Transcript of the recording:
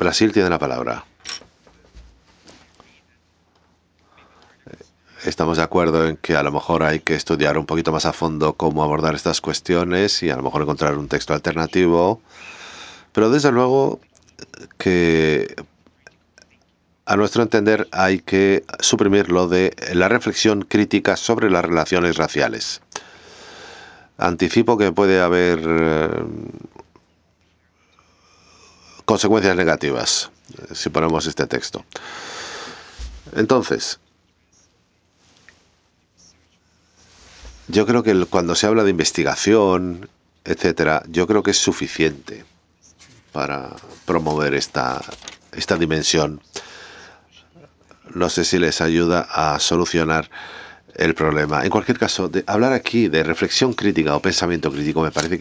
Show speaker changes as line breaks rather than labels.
Brasil tiene la palabra. Estamos de acuerdo en que a lo mejor hay que estudiar un poquito más a fondo cómo abordar estas cuestiones y a lo mejor encontrar un texto alternativo, pero desde luego que a nuestro entender hay que suprimir lo de la reflexión crítica sobre las relaciones raciales. Anticipo que puede haber consecuencias negativas si ponemos este texto. Entonces, yo creo que cuando se habla de investigación, etcétera, yo creo que es suficiente para promover esta dimensión. No sé si les ayuda a solucionar el problema. En cualquier caso, hablar aquí de reflexión crítica o pensamiento crítico me parece